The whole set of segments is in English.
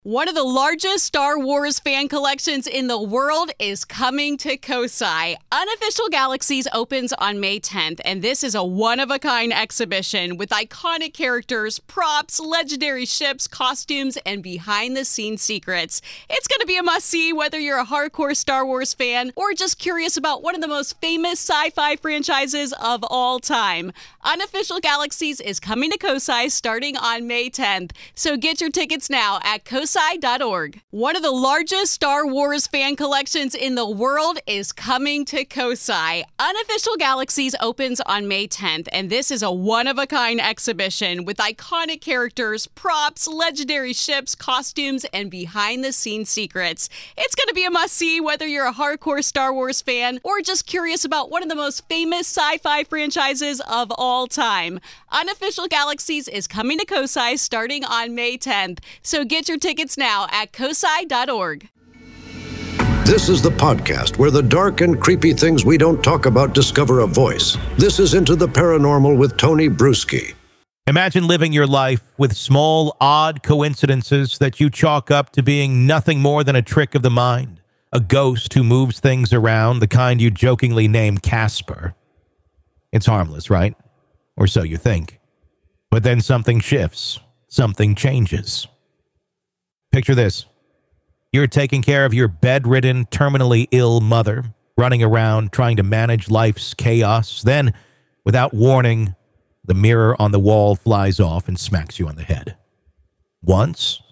One of the largest Star Wars fan collections in the world is coming to Kosai. Unofficial Galaxies opens on May 10th, and this is a one-of-a-kind exhibition with iconic characters, props, legendary ships, costumes, and behind-the-scenes secrets. It's going to be a must-see whether you're a hardcore Star Wars fan or just curious about one of the most famous sci-fi franchises of all time. Unofficial Galaxies is coming to Kosai starting on May 10th, so get your tickets now at kosai.org. One of the largest Star Wars fan collections in the world is coming to Kosai. Unofficial Galaxies opens on May 10th, and this is a one-of-a-kind exhibition with iconic characters, props, legendary ships, costumes, and behind-the-scenes secrets. It's going to be a must-see whether you're a hardcore Star Wars fan or just curious about one of the most famous sci-fi franchises of all time. Unofficial Galaxies is coming to Kosai starting on May 10th, so get your tickets now at kosai.org. This is the podcast where the dark and creepy things we don't talk about discover a voice. This is Into the Paranormal with Tony Bruschi. Imagine living your life with small, odd coincidences that you chalk up to being nothing more than a trick of the mind. A ghost who moves things around, the kind you jokingly name Casper. It's harmless, right? Or so you think. But then something shifts. Something changes. Picture this. You're taking care of your bedridden, terminally ill mother, running around trying to manage life's chaos. Then, without warning, the mirror on the wall flies off and smacks you on the head. Once?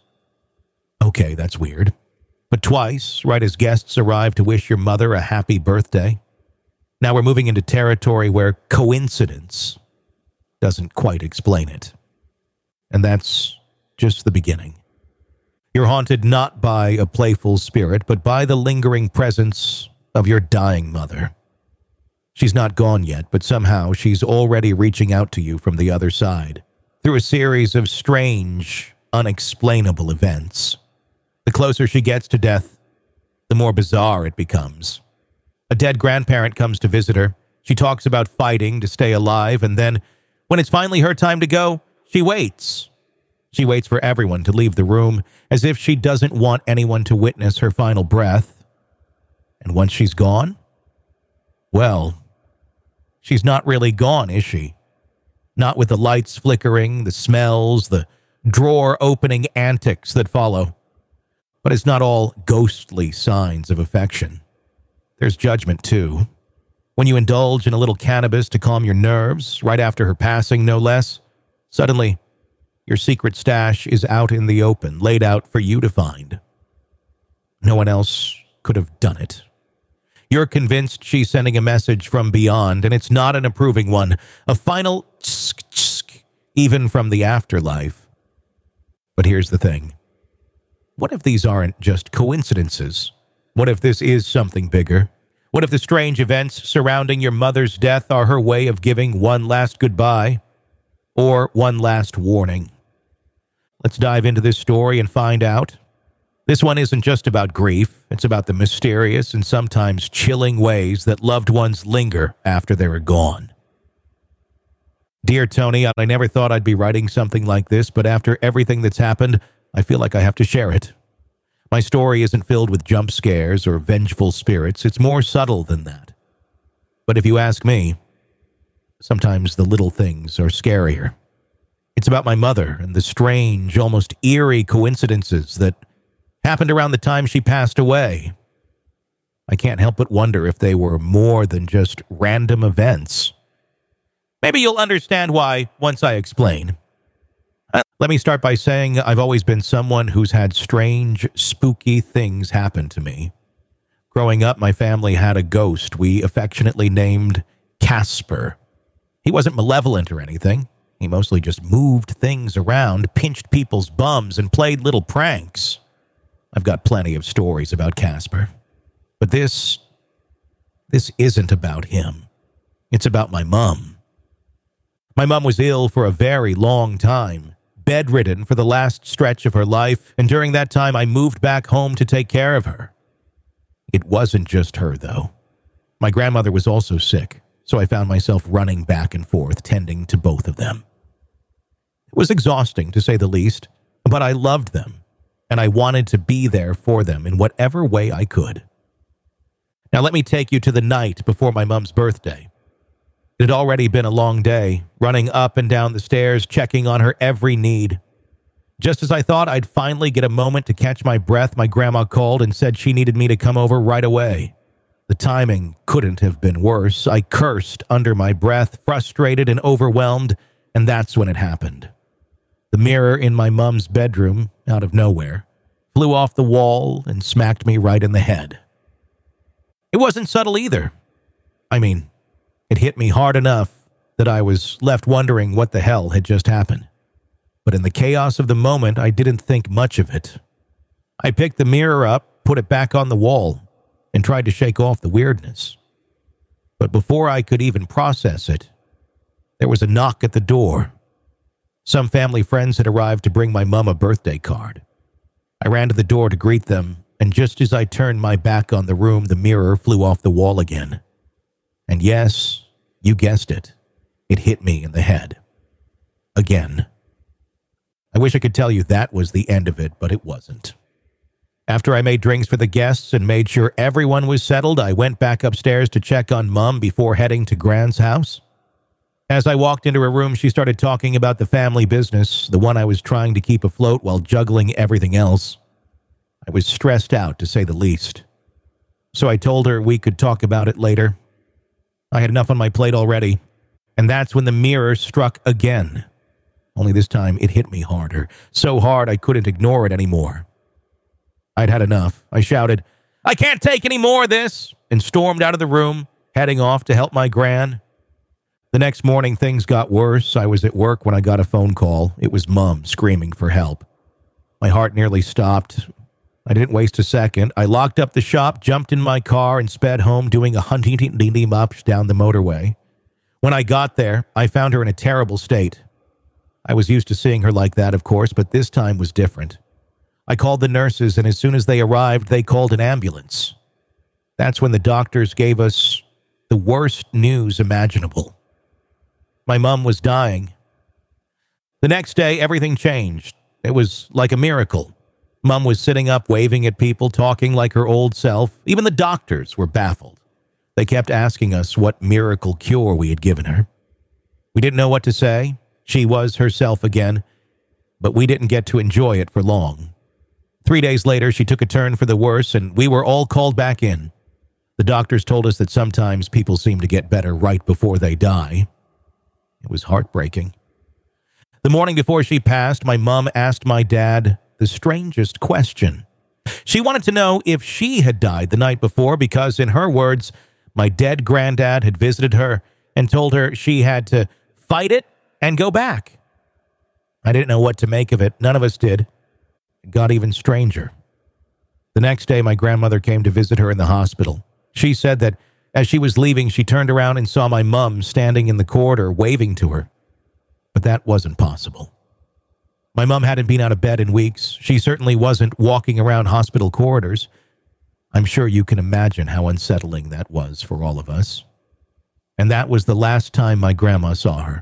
Okay, that's weird. But twice, right as guests arrive to wish your mother a happy birthday. Now we're moving into territory where coincidence doesn't quite explain it. And that's just the beginning. You're haunted not by a playful spirit, but by the lingering presence of your dying mother. She's not gone yet, but somehow she's already reaching out to you from the other side, through a series of strange, unexplainable events. The closer she gets to death, the more bizarre it becomes. A dead grandparent comes to visit her. She talks about fighting to stay alive, and then, when it's finally her time to go, she waits. She waits for everyone to leave the room, as if she doesn't want anyone to witness her final breath. And once she's gone, well, she's not really gone, is she? Not with the lights flickering, the smells, the drawer-opening antics that follow. But it's not all ghostly signs of affection. There's judgment, too. When you indulge in a little cannabis to calm your nerves, right after her passing, no less, suddenly, your secret stash is out in the open, laid out for you to find. No one else could have done it. You're convinced she's sending a message from beyond, and it's not an approving one. A final tsk-tsk, even from the afterlife. But here's the thing. What if these aren't just coincidences? What if this is something bigger? What if the strange events surrounding your mother's death are her way of giving one last goodbye? Or one last warning? Let's dive into this story and find out. This one isn't just about grief. It's about the mysterious and sometimes chilling ways that loved ones linger after they are gone. Dear Tony, I never thought I'd be writing something like this, but after everything that's happened, I feel like I have to share it. My story isn't filled with jump scares or vengeful spirits. It's more subtle than that. But if you ask me, sometimes the little things are scarier. It's about my mother and the strange, almost eerie coincidences that happened around the time she passed away. I can't help but wonder if they were more than just random events. Maybe you'll understand why once I explain. Let me start by saying I've always been someone who's had strange, spooky things happen to me. Growing up, my family had a ghost we affectionately named Casper. He wasn't malevolent or anything. He mostly just moved things around, pinched people's bums, and played little pranks. I've got plenty of stories about Casper. But this isn't about him. It's about my mom. My mom was ill for a very long time, bedridden for the last stretch of her life, and during that time I moved back home to take care of her. It wasn't just her, though. My grandmother was also sick, so I found myself running back and forth, tending to both of them. It was exhausting, to say the least, but I loved them. and I wanted to be there for them in whatever way I could. Now let me take you to the night before my mom's birthday. It had already been a long day, running up and down the stairs, checking on her every need. Just as I thought I'd finally get a moment to catch my breath, my grandma called and said she needed me to come over right away. The timing couldn't have been worse. I cursed under my breath, frustrated and overwhelmed, and that's when it happened. The mirror in my mom's bedroom, out of nowhere, flew off the wall and smacked me right in the head. It wasn't subtle either. I mean, it hit me hard enough that I was left wondering what the hell had just happened. But in the chaos of the moment, I didn't think much of it. I picked the mirror up, put it back on the wall, and tried to shake off the weirdness. But before I could even process it, there was a knock at the door. Some family friends had arrived to bring my mom a birthday card. I ran to the door to greet them, and just as I turned my back on the room, the mirror flew off the wall again. And yes, you guessed it. It hit me in the head. Again. I wish I could tell you that was the end of it, but it wasn't. After I made drinks for the guests and made sure everyone was settled, I went back upstairs to check on Mom before heading to Gran's house. As I walked into her room, she started talking about the family business, the one I was trying to keep afloat while juggling everything else. I was stressed out, to say the least. So I told her we could talk about it later. I had enough on my plate already, and that's when the mirror struck again. Only this time it hit me harder, so hard I couldn't ignore it anymore. I'd had enough. I shouted, "I can't take any more of this," and stormed out of the room, heading off to help my Gran. The next morning, things got worse. I was at work when I got a phone call. It was Mom screaming for help. My heart nearly stopped. I didn't waste a second. I locked up the shop, jumped in my car, and sped home doing a hunting ups down the motorway. When I got there, I found her in a terrible state. I was used to seeing her like that, of course, but this time was different. I called the nurses, and as soon as they arrived, they called an ambulance. That's when the doctors gave us the worst news imaginable. My mom was dying. The next day, everything changed. It was like a miracle. Mom was sitting up, waving at people, talking like her old self. Even the doctors were baffled. They kept asking us what miracle cure we had given her. We didn't know what to say. She was herself again, but we didn't get to enjoy it for long. 3 days later, she took a turn for the worse, and we were all called back in. The doctors told us that sometimes people seem to get better right before they die. It was heartbreaking. The morning before she passed, my mom asked my dad the strangest question. She wanted to know if she had died the night before because, in her words, my dead granddad had visited her and told her she had to fight it and go back. I didn't know what to make of it. None of us did. It got even stranger. The next day, my grandmother came to visit her in the hospital. She said that as she was leaving, she turned around and saw my mom standing in the corridor waving to her. But that wasn't possible. My mom hadn't been out of bed in weeks. She certainly wasn't walking around hospital corridors. I'm sure you can imagine how unsettling that was for all of us. And that was the last time my grandma saw her.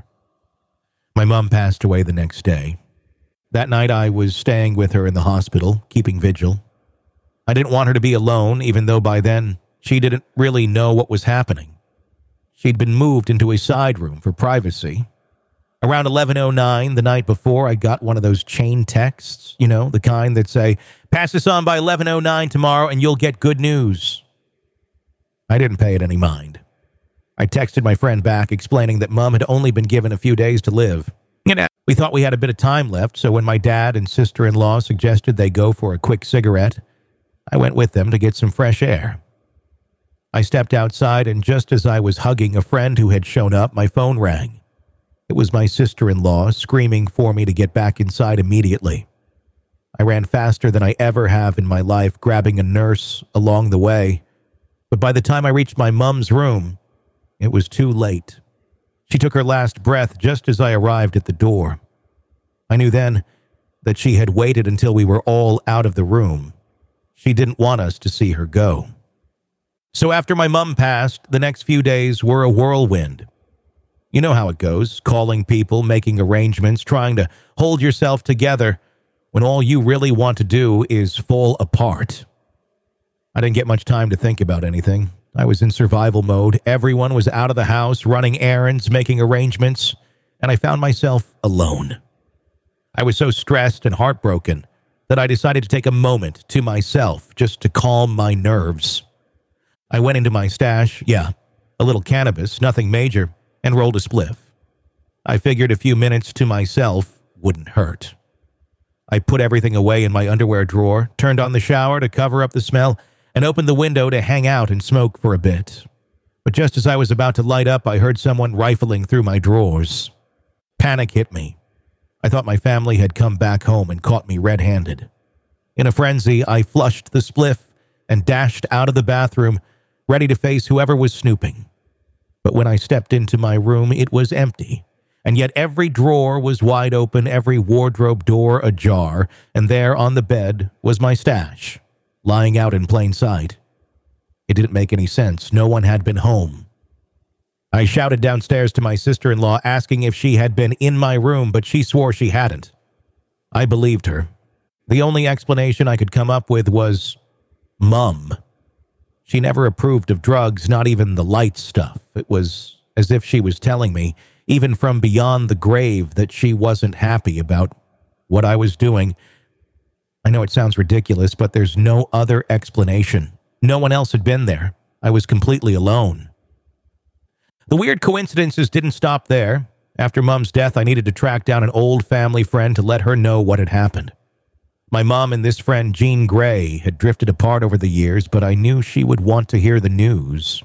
My mom passed away the next day. That night I was staying with her in the hospital, keeping vigil. I didn't want her to be alone, even though by then she didn't really know what was happening. She'd been moved into a side room for privacy. Around 11:09 the night before, I got one of those chain texts, the kind that say, "Pass this on by 11:09 tomorrow and you'll get good news." I didn't pay it any mind. I texted my friend back explaining that Mom had only been given a few days to live. We thought we had a bit of time left, so when my dad and sister-in-law suggested they go for a quick cigarette, I went with them to get some fresh air. I stepped outside, and just as I was hugging a friend who had shown up, my phone rang. It was my sister-in-law screaming for me to get back inside immediately. I ran faster than I ever have in my life, grabbing a nurse along the way. But by the time I reached my mom's room, it was too late. She took her last breath just as I arrived at the door. I knew then that she had waited until we were all out of the room. She didn't want us to see her go. So after my mom passed, the next few days were a whirlwind. You know how it goes, calling people, making arrangements, trying to hold yourself together, when all you really want to do is fall apart. I didn't get much time to think about anything. I was in survival mode. Everyone was out of the house, running errands, making arrangements, and I found myself alone. I was so stressed and heartbroken that I decided to take a moment to myself just to calm my nerves. I went into my stash, a little cannabis, nothing major, and rolled a spliff. I figured a few minutes to myself wouldn't hurt. I put everything away in my underwear drawer, turned on the shower to cover up the smell, and opened the window to hang out and smoke for a bit. But just as I was about to light up, I heard someone rifling through my drawers. Panic hit me. I thought my family had come back home and caught me red-handed. In a frenzy, I flushed the spliff and dashed out of the bathroom, ready to face whoever was snooping. But when I stepped into my room, it was empty, and yet every drawer was wide open, every wardrobe door ajar, and there on the bed was my stash, lying out in plain sight. It didn't make any sense. No one had been home. I shouted downstairs to my sister-in-law, asking if she had been in my room, but she swore she hadn't. I believed her. The only explanation I could come up with was Mum. She never approved of drugs, not even the light stuff. It was as if she was telling me, even from beyond the grave, that she wasn't happy about what I was doing. I know it sounds ridiculous, but there's no other explanation. No one else had been there. I was completely alone. The weird coincidences didn't stop there. After Mum's death, I needed to track down an old family friend to let her know what had happened. My mom and this friend, Jean Gray, had drifted apart over the years, but I knew she would want to hear the news.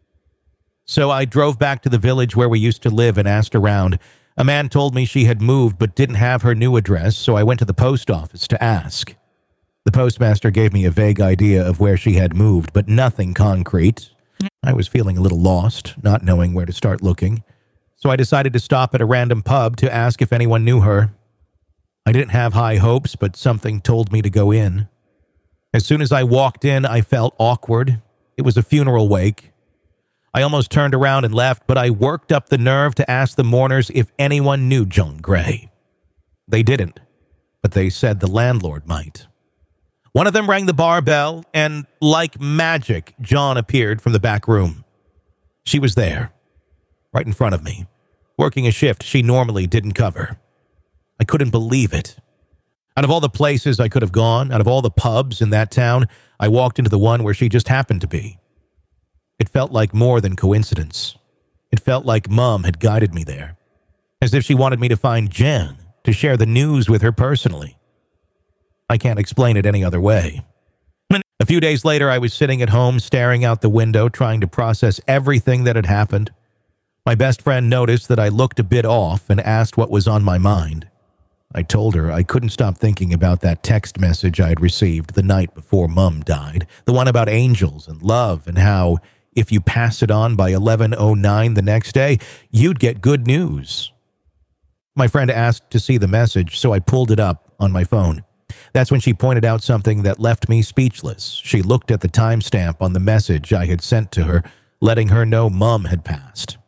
So I drove back to the village where we used to live and asked around. A man told me she had moved but didn't have her new address, so I went to the post office to ask. The postmaster gave me a vague idea of where she had moved, but nothing concrete. I was feeling a little lost, not knowing where to start looking, so I decided to stop at a random pub to ask if anyone knew her. I didn't have high hopes, but something told me to go in. As soon as I walked in, I felt awkward. It was a funeral wake. I almost turned around and left, but I worked up the nerve to ask the mourners if anyone knew Joan Gray. They didn't, but they said the landlord might. One of them rang the bar bell, and like magic, John appeared from the back room. She was there, right in front of me, working a shift she normally didn't cover. I couldn't believe it. Out of all the places I could have gone, out of all the pubs in that town, I walked into the one where she just happened to be. It felt like more than coincidence. It felt like Mum had guided me there, as if she wanted me to find Jen to share the news with her personally. I can't explain it any other way. A few days later, I was sitting at home, staring out the window, trying to process everything that had happened. My best friend noticed that I looked a bit off and asked what was on my mind. I told her I couldn't stop thinking about that text message I had received the night before Mum died, the one about angels and love and how, if you pass it on by 11:09 the next day, you'd get good news. My friend asked to see the message, so I pulled it up on my phone. That's when she pointed out something that left me speechless. She looked at the timestamp on the message I had sent to her, letting her know Mum had passed.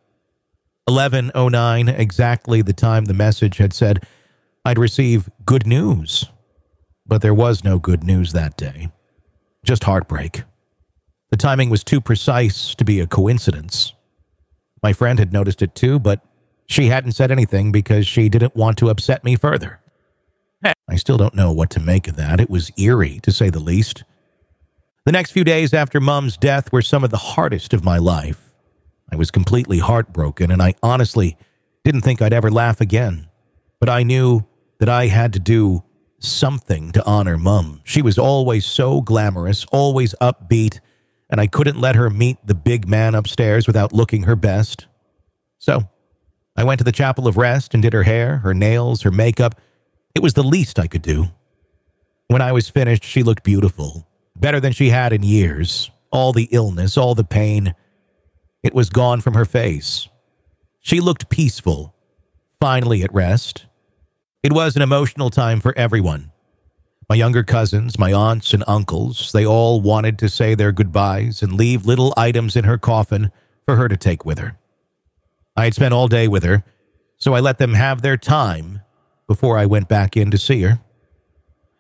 11:09, exactly the time the message had said I'd receive good news. But there was no good news that day. Just heartbreak. The timing was too precise to be a coincidence. My friend had noticed it too, but she hadn't said anything because she didn't want to upset me further. I still don't know what to make of that. It was eerie, to say the least. The next few days after Mum's death were some of the hardest of my life. I was completely heartbroken, and I honestly didn't think I'd ever laugh again. But I knew that I had to do something to honor Mum. She was always so glamorous, always upbeat, and I couldn't let her meet the big man upstairs without looking her best. So I went to the Chapel of Rest and did her hair, her nails, her makeup. It was the least I could do. When I was finished, she looked beautiful, better than she had in years. All the illness, all the pain, it was gone from her face. She looked peaceful, finally at rest. It was an emotional time for everyone. My younger cousins, my aunts and uncles, they all wanted to say their goodbyes and leave little items in her coffin for her to take with her. I had spent all day with her, so I let them have their time before I went back in to see her.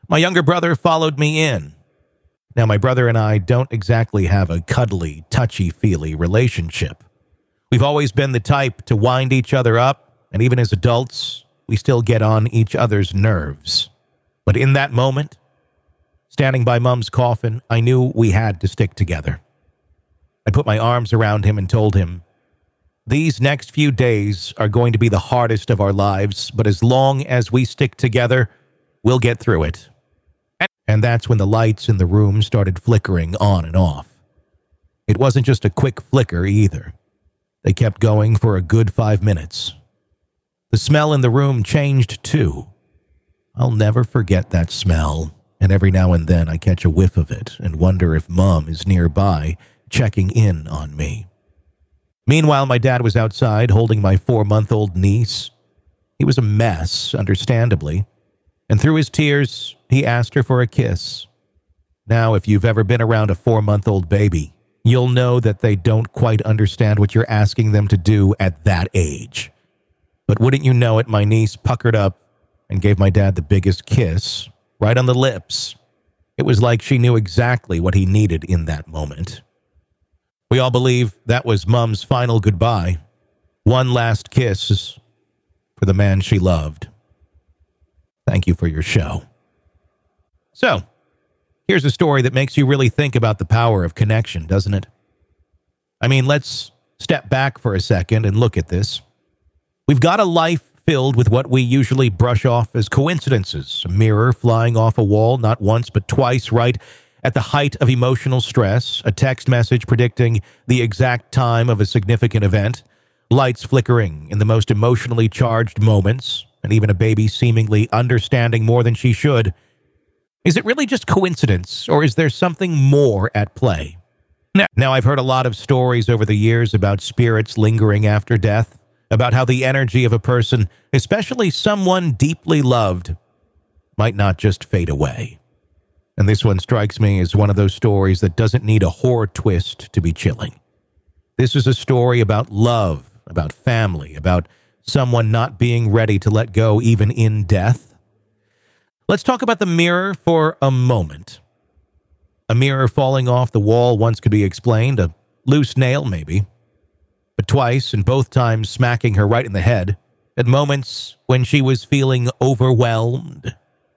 My younger brother followed me in. Now, my brother and I don't exactly have a cuddly, touchy-feely relationship. We've always been the type to wind each other up, and even as adults, we still get on each other's nerves. But in that moment, standing by Mom's coffin, I knew we had to stick together. I put my arms around him and told him, "These next few days are going to be the hardest of our lives, but as long as we stick together, we'll get through it." And that's when the lights in the room started flickering on and off. It wasn't just a quick flicker either. They kept going for a good 5 minutes. The smell in the room changed too. I'll never forget that smell, and every now and then I catch a whiff of it and wonder if Mom is nearby, checking in on me. Meanwhile, my dad was outside holding my 4-month-old niece. He was a mess, understandably, and through his tears, he asked her for a kiss. Now, if you've ever been around a 4-month-old baby, you'll know that they don't quite understand what you're asking them to do at that age. But wouldn't you know it, my niece puckered up and gave my dad the biggest kiss, right on the lips. It was like she knew exactly what he needed in that moment. We all believe that was Mom's final goodbye. One last kiss for the man she loved. Thank you for your show. So, here's a story that makes you really think about the power of connection, doesn't it? I mean, let's step back for a second and look at this. We've got a life filled with what we usually brush off as coincidences. A mirror flying off a wall not once but twice right at the height of emotional stress, a text message predicting the exact time of a significant event, lights flickering in the most emotionally charged moments, and even a baby seemingly understanding more than she should. Is it really just coincidence, or is there something more at play? Now, I've heard a lot of stories over the years about spirits lingering after death, about how the energy of a person, especially someone deeply loved, might not just fade away. And this one strikes me as one of those stories that doesn't need a horror twist to be chilling. This is a story about love, about family, about someone not being ready to let go even in death. Let's talk about the mirror for a moment. A mirror falling off the wall once could be explained, a loose nail maybe, but twice, and both times smacking her right in the head, at moments when she was feeling overwhelmed.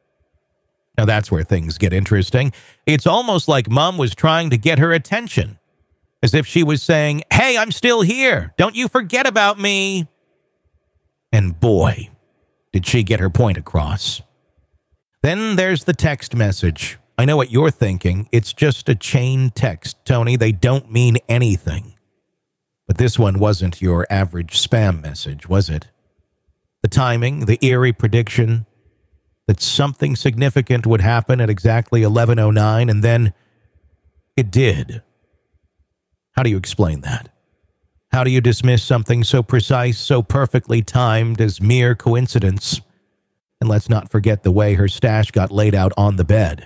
Now that's where things get interesting. It's almost like Mom was trying to get her attention, as if she was saying, "Hey, I'm still here. Don't you forget about me." And boy, did she get her point across. Then there's the text message. I know what you're thinking. It's just a chain text, Tony. They don't mean anything. But this one wasn't your average spam message, was it? The timing, the eerie prediction that something significant would happen at exactly 11:09, and then it did. How do you explain that? How do you dismiss something so precise, so perfectly timed as mere coincidence? And let's not forget the way her stash got laid out on the bed.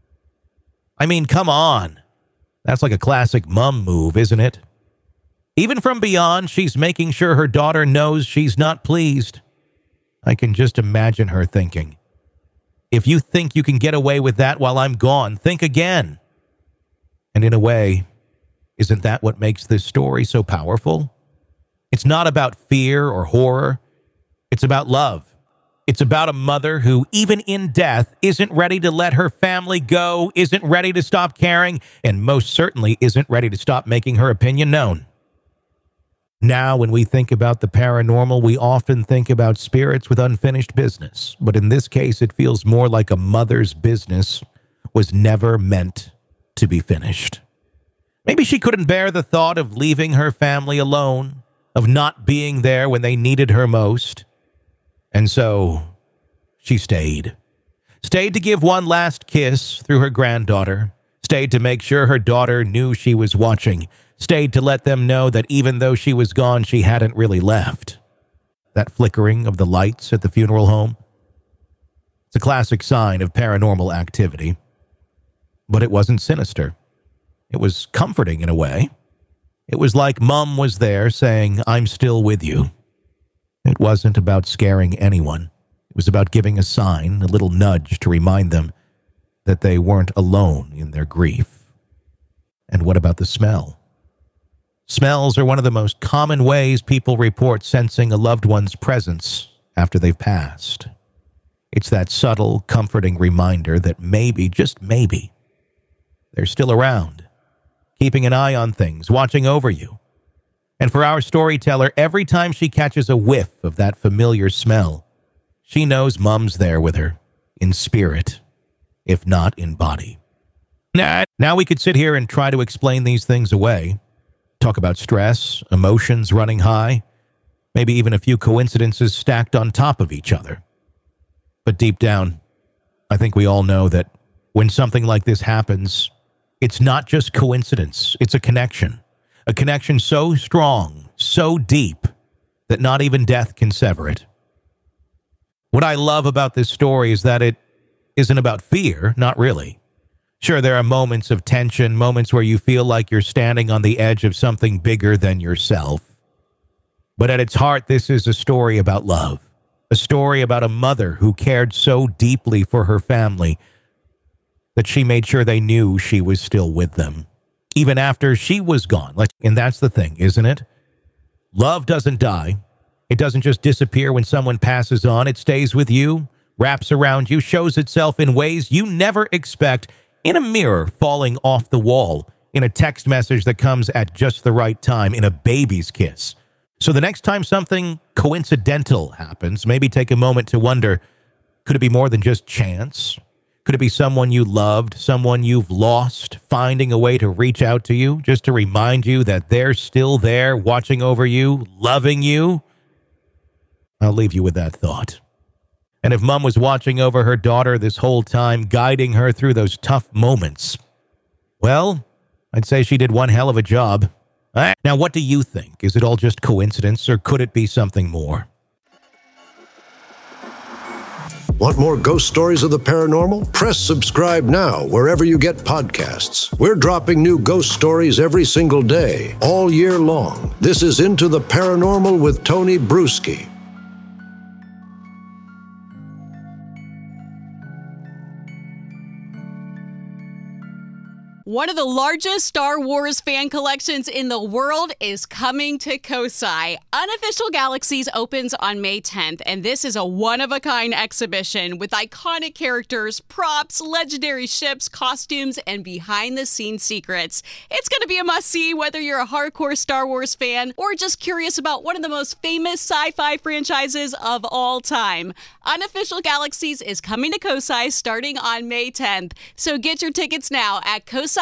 I mean, come on. That's like a classic Mom move, isn't it? Even from beyond, she's making sure her daughter knows she's not pleased. I can just imagine her thinking, if you think you can get away with that while I'm gone, think again. And in a way, isn't that what makes this story so powerful? It's not about fear or horror. It's about love. It's about a mother who, even in death, isn't ready to let her family go, isn't ready to stop caring, and most certainly isn't ready to stop making her opinion known. Now, when we think about the paranormal, we often think about spirits with unfinished business. But in this case, it feels more like a mother's business was never meant to be finished. Maybe she couldn't bear the thought of leaving her family alone, of not being there when they needed her most. And so she stayed. Stayed to give one last kiss through her granddaughter. Stayed to make sure her daughter knew she was watching. Stayed to let them know that even though she was gone, she hadn't really left. That flickering of the lights at the funeral home. It's a classic sign of paranormal activity. But it wasn't sinister. It was comforting in a way. It was like Mom was there saying, "I'm still with you." It wasn't about scaring anyone. It was about giving a sign, a little nudge to remind them that they weren't alone in their grief. And what about the smell? Smells are one of the most common ways people report sensing a loved one's presence after they've passed. It's that subtle, comforting reminder that maybe, just maybe, they're still around, keeping an eye on things, watching over you. And for our storyteller, every time she catches a whiff of that familiar smell, she knows Mom's there with her, in spirit, if not in body. Now we could sit here and try to explain these things away, talk about stress, emotions running high, maybe even a few coincidences stacked on top of each other. But deep down, I think we all know that when something like this happens, it's not just coincidence, it's a connection so strong, so deep, that not even death can sever it. What I love about this story is that it isn't about fear, not really. Sure, there are moments of tension, moments where you feel like you're standing on the edge of something bigger than yourself. But at its heart, this is a story about love. A story about a mother who cared so deeply for her family that she made sure they knew she was still with them, even after she was gone. And that's the thing, isn't it? Love doesn't die. It doesn't just disappear when someone passes on. It stays with you, wraps around you, shows itself in ways you never expect, in a mirror falling off the wall, in a text message that comes at just the right time, in a baby's kiss. So the next time something coincidental happens, maybe take a moment to wonder, could it be more than just chance? Could it be someone you loved, someone you've lost, finding a way to reach out to you, just to remind you that they're still there, watching over you, loving you? I'll leave you with that thought. And if Mom was watching over her daughter this whole time, guiding her through those tough moments, well, I'd say she did one hell of a job. Now, what do you think? Is it all just coincidence, or could it be something more? Want more ghost stories of the paranormal? Press subscribe now wherever you get podcasts. We're dropping new ghost stories every single day, all year long. This is Into the Paranormal with Tony Bruschi. One of the largest Star Wars fan collections in the world is coming to Kosai. Unofficial Galaxies opens on May 10th, and this is a one-of-a-kind exhibition with iconic characters, props, legendary ships, costumes, and behind-the-scenes secrets. It's going to be a must-see whether you're a hardcore Star Wars fan or just curious about one of the most famous sci-fi franchises of all time. Unofficial Galaxies is coming to Kosai starting on May 10th, so get your tickets now at kosai.org.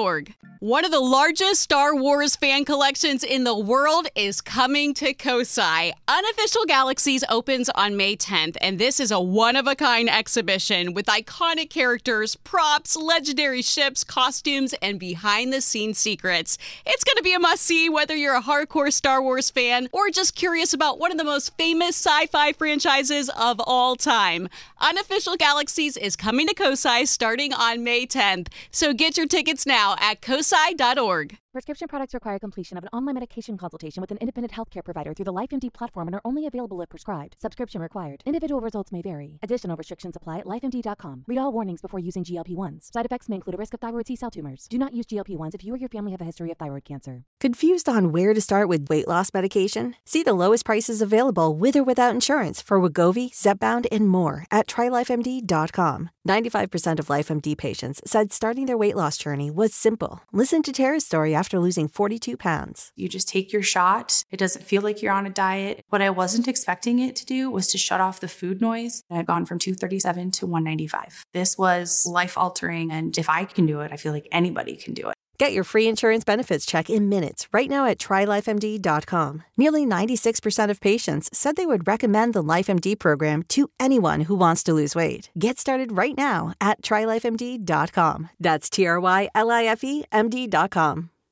One of the largest Star Wars fan collections in the world is coming to Kosai. Unofficial Galaxies opens on May 10th, and this is a one-of-a-kind exhibition with iconic characters, props, legendary ships, costumes, and behind-the-scenes secrets. It's going to be a must-see whether you're a hardcore Star Wars fan or just curious about one of the most famous sci-fi franchises of all time. Unofficial Galaxies is coming to Kosai starting on May 10th, so get your tickets now at kosai.org. Prescription products require completion of an online medication consultation with an independent healthcare provider through the LifeMD platform and are only available if prescribed. Subscription required. Individual results may vary. Additional restrictions apply at lifemd.com. Read all warnings before using GLP-1s. Side effects may include a risk of thyroid C-cell tumors. Do not use GLP-1s if you or your family have a history of thyroid cancer. Confused on where to start with weight loss medication? See the lowest prices available with or without insurance for Wegovy, Zepbound, and more at trylifemd.com. 95% of LifeMD patients said starting their weight loss journey was simple. Listen to Tara's story after losing 42 pounds. You just take your shot. It doesn't feel like you're on a diet. What I wasn't expecting it to do was to shut off the food noise. I had gone from 237 to 195. This was life-altering, and if I can do it, I feel like anybody can do it. Get your free insurance benefits check in minutes right now at trylifemd.com. Nearly 96% of patients said they would recommend the LifeMD program to anyone who wants to lose weight. Get started right now at trylifemd.com. That's TRYLIFEMD.com.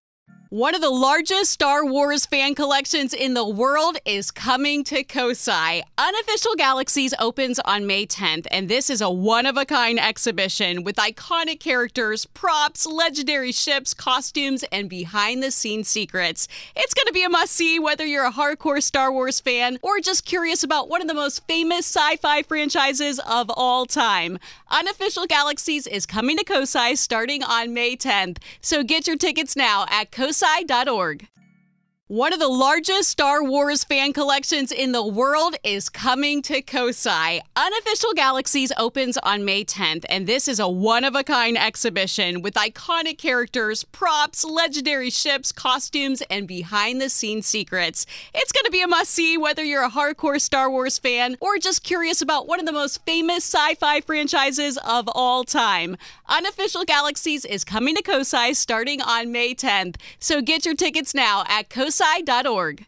One of the largest Star Wars fan collections in the world is coming to Kosai. Unofficial Galaxies opens on May 10th, and this is a one-of-a-kind exhibition with iconic characters, props, legendary ships, costumes, and behind-the-scenes secrets. It's going to be a must-see whether you're a hardcore Star Wars fan or just curious about one of the most famous sci-fi franchises of all time. Unofficial Galaxies is coming to Kosai starting on May 10th, so get your tickets now at kosai.org. One of the largest Star Wars fan collections in the world is coming to Kosai. Unofficial Galaxies opens on May 10th, and this is a one-of-a-kind exhibition with iconic characters, props, legendary ships, costumes, and behind-the-scenes secrets. It's going to be a must-see whether you're a hardcore Star Wars fan or just curious about one of the most famous sci-fi franchises of all time. Unofficial Galaxies is coming to Kosai starting on May 10th, so get your tickets now at kosai.org.